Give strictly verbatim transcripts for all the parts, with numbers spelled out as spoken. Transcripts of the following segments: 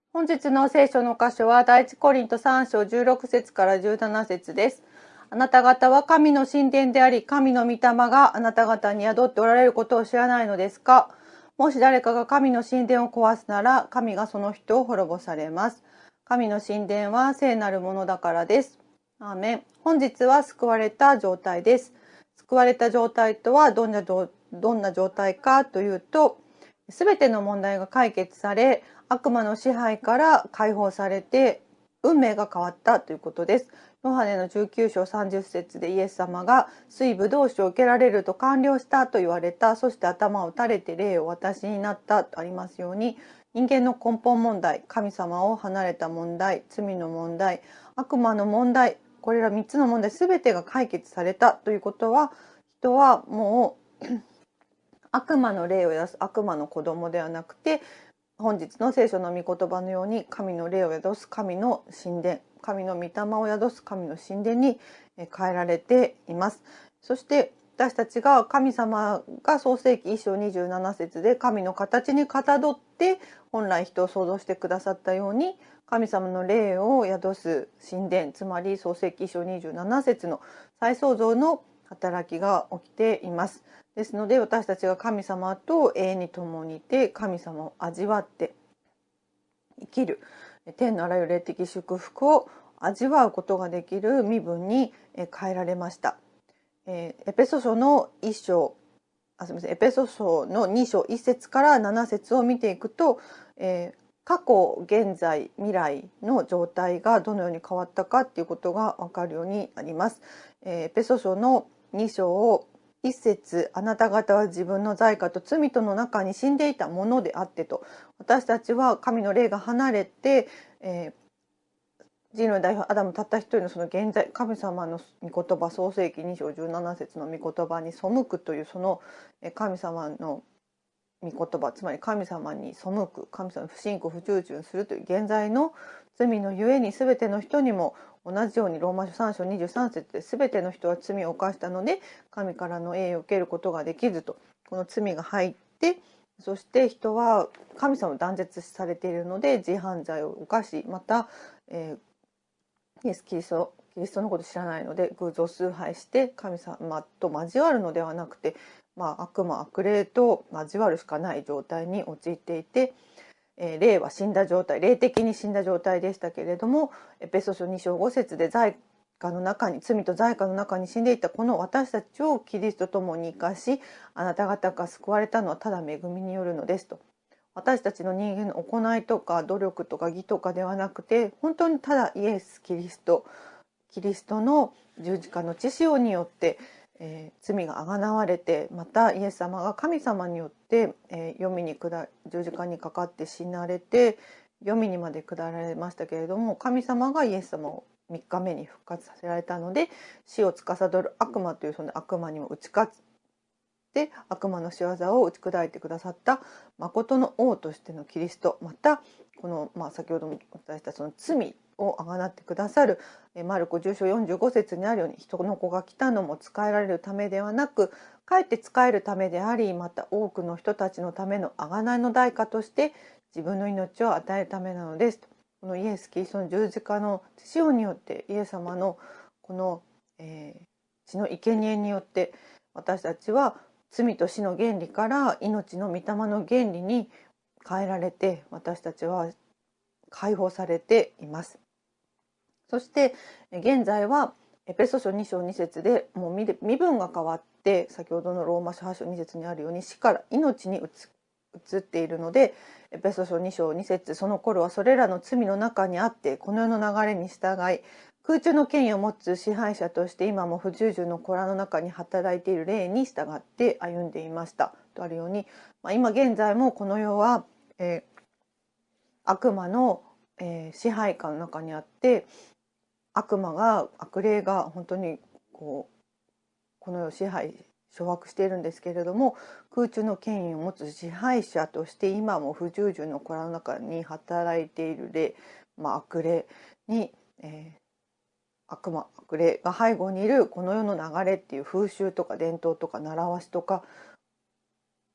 本日の聖書の箇所は第一コリントさん章じゅうろく節からじゅうなな節です。あなた方は神の神殿であり、神の御霊があなた方に宿っておられることを知らないのですか。もし誰かが神の神殿を壊すなら、神がその人を滅ぼされます。神の神殿は聖なるものだからです。アーメン。本日は救われた状態です。救われた状態とはどんなどんな状態かというと、すべての問題が解決され、悪魔の支配から解放されて、運命が変わったということです。ヨハネのじゅうきゅう章さんじゅう節でイエス様が水ぶどう酒を受けられると完了したと言われた。そして頭を打たれて霊を私になったとありますように、人間の根本問題、神様を離れた問題、罪の問題、悪魔の問題、これらみっつの問題すべてが解決されたということは、人はもう悪魔の霊を宿す悪魔の子供ではなくて、本日の聖書の御言葉のように神の霊を宿す神の神殿、神の御霊を宿す神の神殿に変えられています。そして私たちが神様が創世記いっ章にじゅうなな節で神の形にかたどって本来人を創造してくださったように、神様の霊を宿す神殿、つまり創世記いっ章にじゅうなな節の再創造の働きが起きています。ですので私たちが神様と永遠に共にいて神様を味わって生きる、天のあらゆる霊的祝福を味わうことができる身分に変えられました。エペソ書のいっ章あすみませんエペソ書のに章いち節からなな節を見ていくと、えー過去、現在、未来の状態がどのように変わったかっていうことが分かるようになります。エペソ書のに章を一節、あなた方は自分の罪過と罪との中に死んでいたものであってと、私たちは神の霊が離れて、えー人類代表アダムたった一人のその現在、神様の御言葉、創世記に章じゅうなな節の御言葉に背くという、その神様の御言葉、つまり神様に背く、神様に不信仰不従順するという現在の罪のゆえに、全ての人にも同じようにローマ書さん章にじゅうさん節で、全ての人は罪を犯したので神からの栄誉を受けることができずと、この罪が入って、そして人は神様を断絶されているので自犯罪を犯し、また、えーイエス・キリストキリストのことを知らないので偶像崇拝して神様と交わるのではなくて、まあ、悪魔悪霊と交わるしかない状態に陥っていて、えー、霊は死んだ状態、霊的に死んだ状態でしたけれども、エペソ書に章ご節で罪過の中に、罪と罪過の中に死んでいたこの私たちをキリストともに生かし、あなた方が救われたのはただ恵みによるのですと。私たちの人間の行いとか努力とか義とかではなくて、本当にただイエス・キリストキリストの十字架の血潮によって、えー、罪があがなわれて、またイエス様が神様によって、えー、黄泉に下十字架にかかって死なれて黄泉にまで下られましたけれども、神様がイエス様をみっかめに復活させられたので、死を司る悪魔というその悪魔にも打ち勝つで悪魔の仕業を打ち砕いてくださった誠の王としてのキリスト、またこの、まあ、先ほどもお伝えしたその罪をあがなってくださるマルコじゅう章よんじゅうご節にあるように、人の子が来たのも仕えられるためではなく、かえって仕えるためであり、また多くの人たちのための贖いの代価として自分の命を与えるためなのですと。このイエス・キリストの十字架の血潮によって、イエス様のこの、えー、血の生贄によって私たちは罪と死の原理から命の御霊の原理に変えられて、私たちは解放されています。そして現在はエペソ書に章に節でもう身分が変わって、先ほどのローマ書はち章に節にあるように死から命に移っているので、エペソ書に章に節、その頃はそれらの罪の中にあってこの世の流れに従い、空中の権威を持つ支配者として今も不従順の子らの中に働いている霊に従って歩んでいましたとあるように、まあ、今現在もこの世は、えー、悪魔の、えー、支配下の中にあって、悪魔が悪霊が本当にこうこの世を支配掌握しているんですけれども、空中の権威を持つ支配者として今も不従順の子らの中に働いている霊、まあ、悪霊に、えー悪魔悪霊が背後にいるこの世の流れっていう風習とか伝統とか習わしとか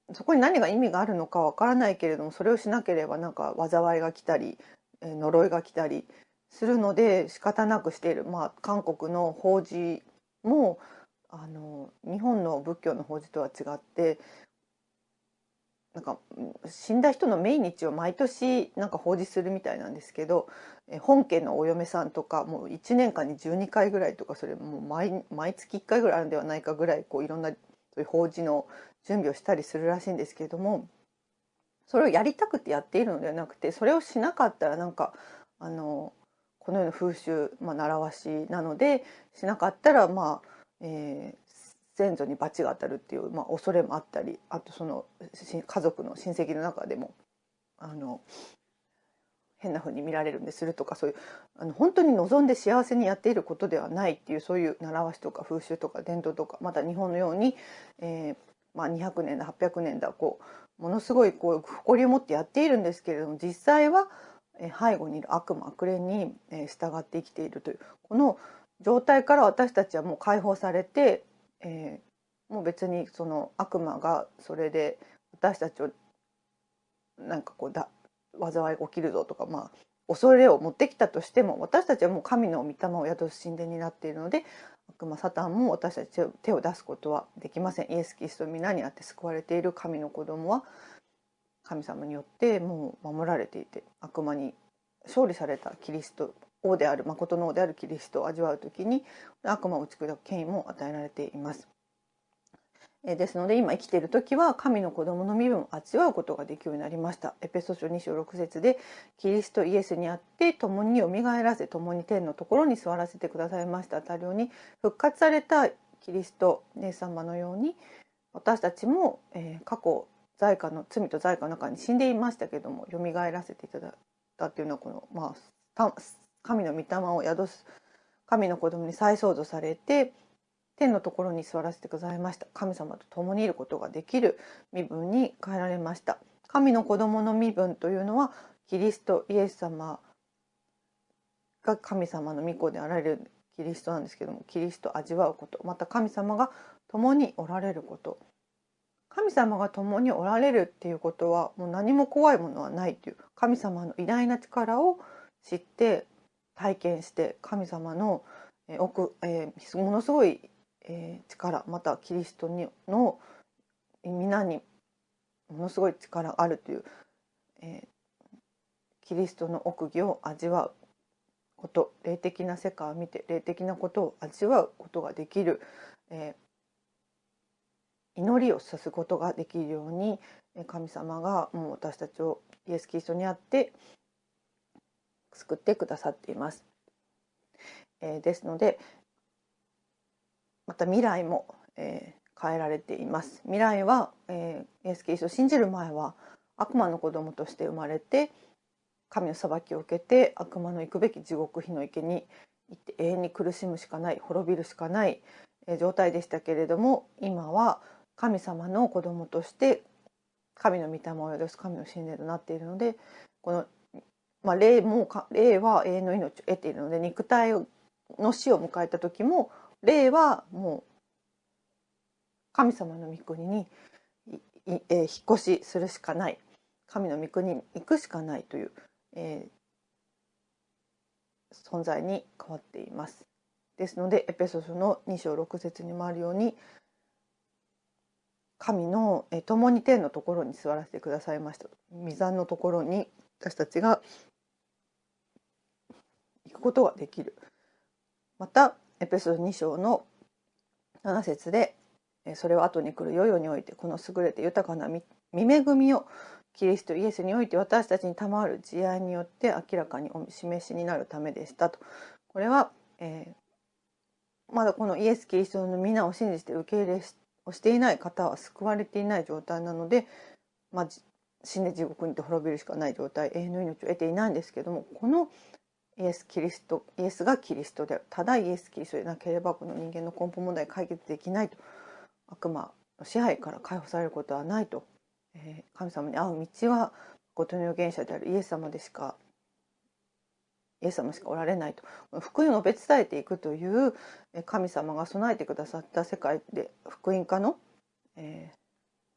そこに何が意味があるのかわからないけれども、それをしなければなんか災いが来たり、えー呪いが来たりするので仕方なくしている。まあ韓国の法事もあの日本の仏教の法事とは違って、なんか死んだ人の命日を毎年なんか法事するみたいなんですけど、え本家のお嫁さんとかもういちねんかんにじゅうにかいぐらいとか、それもう 毎, 毎月いっかいぐらいあるんではないかぐらい、こういろんなそういう法事の準備をしたりするらしいんですけれども、それをやりたくてやっているのではなくて、それをしなかったらなんかあのこのような風習、まあ、習わしなので、しなかったらまあ、えー先祖に罰が当たるっていう、まあ、恐れもあったり、あとその家族の親戚の中でもあの変な風に見られるんでするとか、そういうあの本当に望んで幸せにやっていることではないっていう、そういう習わしとか風習とか伝統とか、また日本のように、えーまあ、にひゃくねんだはっぴゃくねんだこうものすごいこう誇りを持ってやっているんですけれども、実際は背後にいる悪魔悪霊に従って生きているという、この状態から私たちはもう解放されて、えー、もう別にその悪魔がそれで私たちをなんかこうだ災いが起きるぞとか、まあ恐れを持ってきたとしても、私たちはもう神の御霊を宿す神殿になっているので、悪魔サタンも私たちは手を出すことはできません。イエス・キリストの皆にあって救われている神の子供は神様によってもう守られていて、悪魔に勝利されたキリスト王である誠の王であるキリストを味わうときに、悪魔を打ち砕く権威も与えられています。ですので今生きている時は神の子供の身分を味わうことができるようになりました。エペソ書に章ろく節で、キリストイエスにあって共によみがえらせ、共に天のところに座らせてくださいましたたるように、復活されたキリストイエス様のように、私たちも、えー、過去罪過の罪と罪過の中に死んでいましたけれども、よみがえらせていただいたっていうのは、この、まあ、神の御霊を宿す神の子供に再創造されて天のところに座らせてくださいました。神様と共にいることができる身分に変えられました。神の子供の身分というのは、キリストイエス様が神様の御子であられるキリストなんですけども、キリストを味わうこと、また神様が共におられること。神様が共におられるっていうことは、もう何も怖いものはないという、神様の偉大な力を知って体験して、神様の奥、えー、ものすごいえー、力、またキリストにの皆にものすごい力があるという、えー、キリストの奥義を味わうこと、霊的な世界を見て霊的なことを味わうことができる、えー、祈りをさすことができるように、神様がもう私たちをイエス・キリストにあって救ってくださっています。えー、ですのでまた未来も、えー、変えられています。未来は、えー、イエス・キリストを信じる前は悪魔の子供として生まれて、神の裁きを受けて悪魔の行くべき地獄火の池に行って永遠に苦しむしかない、滅びるしかない、えー、状態でしたけれども、今は神様の子供として神の御霊を宿す神の神殿となっているので、この、まあ、霊もか霊は永遠の命を得ているので、肉体の死を迎えた時も霊はもう神様の御国に引っ越しするしかない、神の御国に行くしかないという、えー、存在に変わっています。ですのでエペソ書のに章ろく節にもあるように、神の共に天のところに座らせてくださいました。御座のところに私たちが行くことができる。またエペソに章のなな節で、それを後に来る世々においてこの優れて豊かな御恵みをキリストイエスにおいて私たちに賜る慈愛によって明らかにお示しになるためでしたと。これは、えー、まだこのイエス・キリストの皆を信じて受け入れをしていない方は救われていない状態なので、まあ、死んで地獄にて滅びるしかない状態、永遠の命を得ていないんですけども、このイエス・キリスト、イエスがキリストである、ただイエス・キリストでなければこの人間の根本問題解決できないと、悪魔の支配から解放されることはないと、えー、神様に会う道は誠の預言者であるイエス様でしかイエス様しかおられないと、福音を述べ伝えていくという神様が備えてくださった世界で福音化の、えー、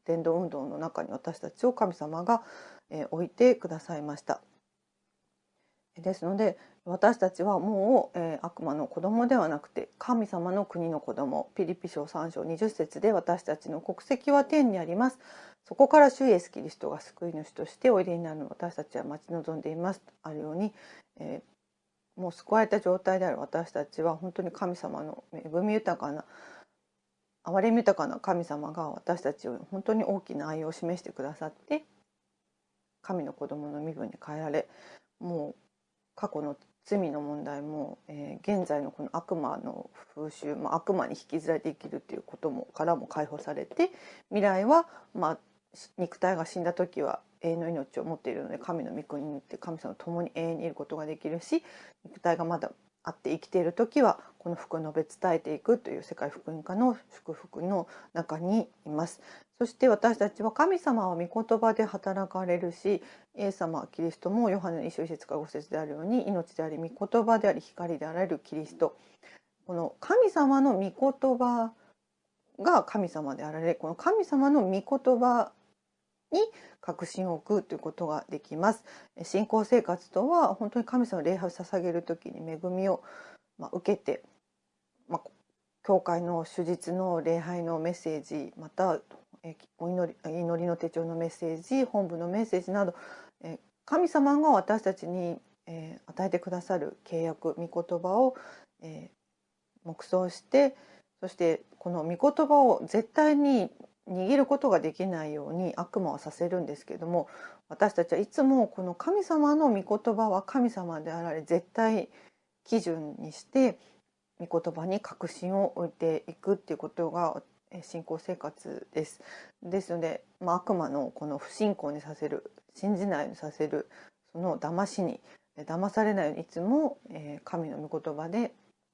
伝道運動の中に私たちを神様が、えー、置いてくださいました。ですので私たちはもう、えー、悪魔の子供ではなくて神様の国の子供、ピリピ書さん章にじゅっ節で私たちの国籍は天にあります。そこから主イエスキリストが救い主としておいでになるのを私たちは待ち望んでいますとあるように、えー、もう救われた状態である私たちは本当に神様の恵み豊かな憐れみ豊かな神様が私たちを本当に大きな愛を示してくださって神の子供の身分に変えられ、もう過去の罪の問題も、えー、現在のこの悪魔の風習、まあ、悪魔に引きずられて生きるということもからも解放されて、未来は、まあ、肉体が死んだ時は永遠の命を持っているので神の御国に行って神様と共に永遠にいることができるし、肉体がまだあって生きている時はこの福音を述べ伝えていくという世界福音化の祝福の中にいます。そして私たちは神様は御言葉で働かれるし、イエス様キリストもヨハネの一章一節から五節であるように命であり御言葉であり光であられるキリスト、この神様の御言葉が神様であられ、この神様の御言葉に確信を置くということができます。信仰生活とは本当に神様の礼拝を捧げる時に恵みを、まあ、受けて、まあ、教会の主日の礼拝のメッセージ、またお祈り、祈りの手帳のメッセージ、本部のメッセージなど、神様が私たちに与えてくださる契約、御言葉を黙想して、そしてこの御言葉を絶対に握ることができないように悪魔はさせるんですけれども、私たちはいつもこの神様の御言葉は神様であられ絶対基準にして御言葉に確信を置いていくっていうことが信仰生活です。ですので、まあ、悪魔のこの不信仰にさせる、信じないようにさせる、その騙しに騙されないようにいつも神の御言葉で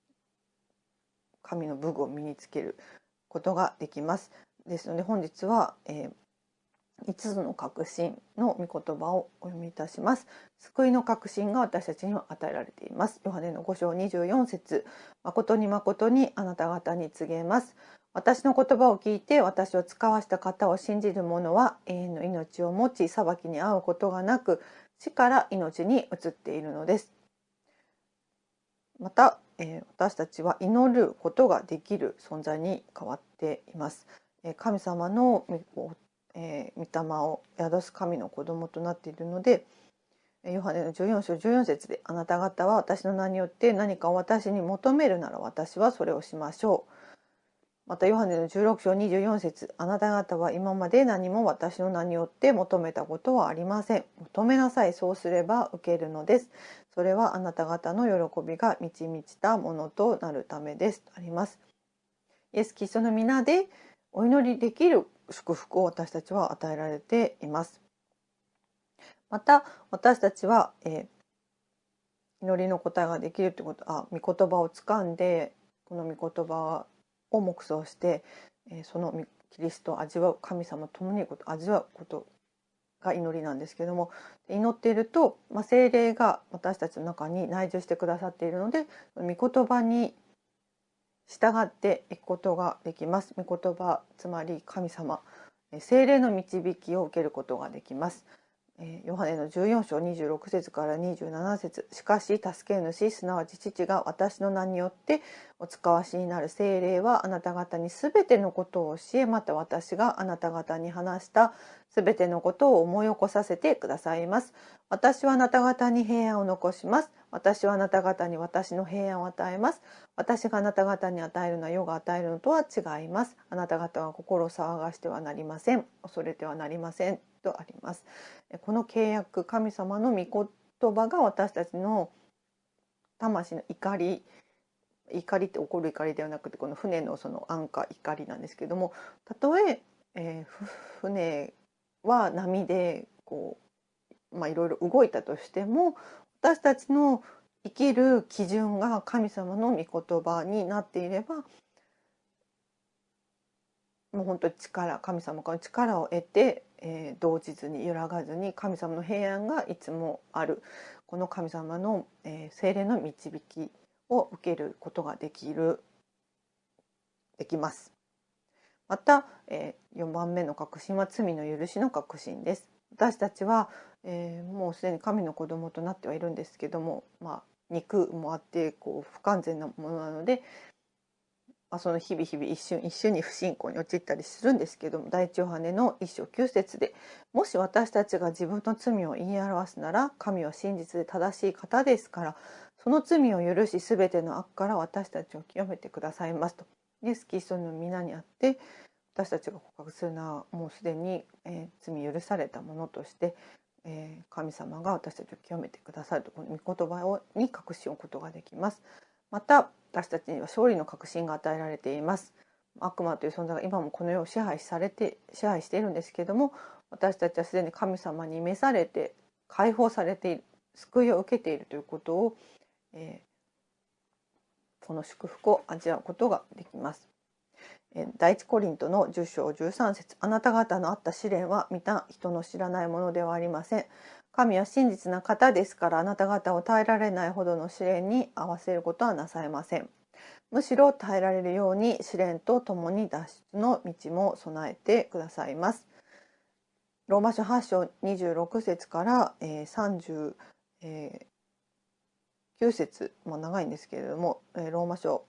神の武具を身につけることができます。ですので本日は、えー、いつつの確信の御言葉をお読みいたします。救いの確信が私たちには与えられています。ヨハネのご章にじゅうよん節、誠に誠にあなた方に告げます。私の言葉を聞いて私を使わした方を信じる者は永遠の命を持ち、裁きに遭うことがなく死から命に移っているのです。また、えー、私たちは祈ることができる存在に変わっています。神様の御霊を宿す神の子供となっているので、ヨハネのじゅうよん章じゅうよん節で、あなた方は私の名によって何かを私に求めるなら私はそれをしましょう。またヨハネのじゅうろく章にじゅうよん節、あなた方は今まで何も私の名によって求めたことはありません。求めなさい、そうすれば受けるのです。それはあなた方の喜びが満ち満ちたものとなるためです。とあります。イエス・キリストの皆でお祈りできる祝福を私たちは与えられています。また私たちは、えー、祈りの答えができるということ、あ、御言葉を掴んでこの御言葉を黙想して、えー、そのキリストを味わう、神様と共に味わうことが祈りなんですけども、祈っていると、まあ、聖霊が私たちの中に内住してくださっているので、御言葉に従っていくことができます。御言葉、つまり神様、聖霊の導きを受けることができます。ヨハネのじゅうよん章にじゅうろく節からにじゅうなな節、しかし助け主すなわち父が私の名によってお使わしになる聖霊はあなた方にすべてのことを教え、また私があなた方に話したすべてのことを思い起こさせてくださいます。私はあなた方に平安を残します。私はあなた方に私の平安を与えます。私があなた方に与えるのは世が与えるのとは違います。あなた方は心を騒がしてはなりません。恐れてはなりません。とあります。この契約、神様の御言葉が私たちの魂の怒り、怒りって起こる怒りではなくて、この船のその安価、怒りなんですけども、たとええー、船は波でこう、まあ、いろいろ動いたとしても、私たちの生きる基準が神様の御言葉になっていれば、もう本当に力、神様から力を得て、えー、動じずに揺らがずに神様の平安がいつもある、この神様の、えー、聖霊の導きを受けることができるできます。 また、えー、よんばんめの確信は罪の許しの確信です。私たちは、えー、もうすでに神の子供となってはいるんですけども、まあ、肉もあってこう不完全なものなので、まあ、その日々日々一瞬一瞬に不信仰に陥ったりするんですけども、第一ヨハネの一章九節で、もし私たちが自分の罪を言い表すなら、神は真実で正しい方ですから、その罪を許し、すべての悪から私たちを清めてくださいますと。イエス・キリストの皆にあって、私たちが告白するのはもうすでに、えー、罪許されたものとして、えー、神様が私たちを清めてくださると、この御言葉をに確信を置くことができます。また私たちには勝利の確信が与えられています。悪魔という存在が今もこの世を支配されて支配しているんですけれども、私たちはすでに神様に召されて解放されている、救いを受けているということを、えー、この祝福を味わうことができます。第一コリントのじゅっ章じゅうさん節、あなた方のあった試練は皆人の知らないものではありません。神は真実な方ですから、あなた方を耐えられないほどの試練に合わせることはなさいません。むしろ耐えられるように試練とともに脱出の道も備えてくださいます。ローマ書はち章にじゅうろく節からさんじゅうきゅう節も長いんですけれども、ローマ書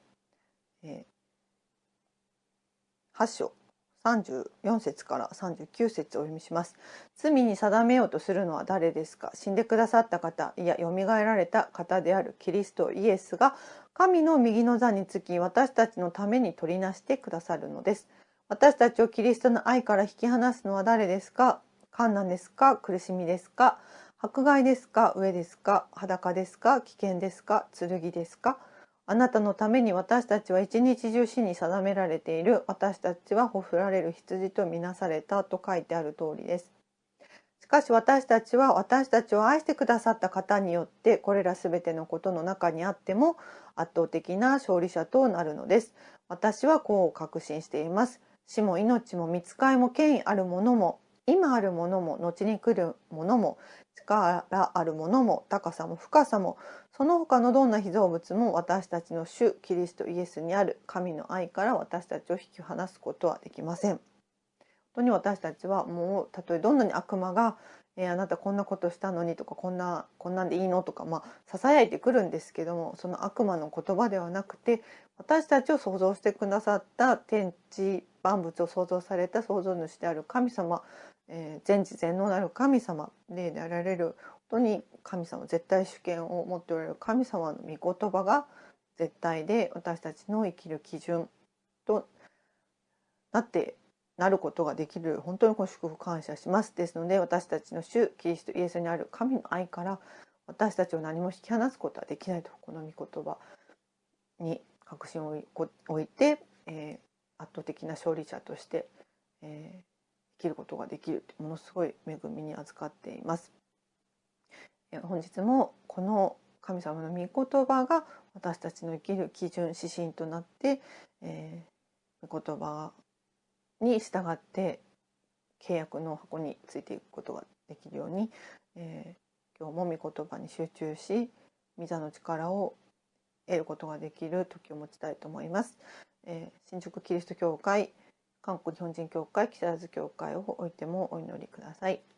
はち章さんじゅうよん節からさんじゅうきゅう節をお読みします。罪に定めようとするのは誰ですか。死んでくださった方、いや、よみがえられた方であるキリストイエスが、神の右の座につき、私たちのために取りなしてくださるのです。私たちをキリストの愛から引き離すのは誰ですか。患難ですか。苦しみですか。迫害ですか。飢えですか。裸ですか。危険ですか。剣ですか。あなたのために私たちは一日中死に定められている。私たちはほふられる羊とみなされたと書いてある通りです。しかし私たちは私たちを愛してくださった方によってこれらすべてのことの中にあっても圧倒的な勝利者となるのです。私はこう確信しています。死も命も御使いも権威あるものも今あるものも後に来るものも力あるものも高さも深さもその他のどんな被造物も私たちの主キリストイエスにある神の愛から私たちを引き離すことはできません。本当に私たちはもうたとえどんなに悪魔が、えー、あなたこんなことしたのにとかこんなこんなんでいいのとか、まあ、ささやいてくるんですけども、その悪魔の言葉ではなくて私たちを創造してくださった天地万物を創造された創造主である神様、えー、全知全能なる神様霊であられる本当に神様、絶対主権を持っておられる神様の御言葉が絶対で私たちの生きる基準となってなることができる。本当にご祝福感謝します。ですので私たちの主キリストイエスにある神の愛から私たちを何も引き離すことはできないと、この御言葉に確信を置いて、えー、圧倒的な勝利者として、えー、生きることができるものすごい恵みに預かっています。えー、本日もこの神様の御言葉が私たちの生きる基準指針となって、えー、御言葉に従って契約の箱についていくことができるように、えー、今日も御言葉に集中し御座の力を得ることができる時を持ちたいと思います。えー、新宿キリスト教会、韓国日本人教会、木更津教会を置いてもお祈りください。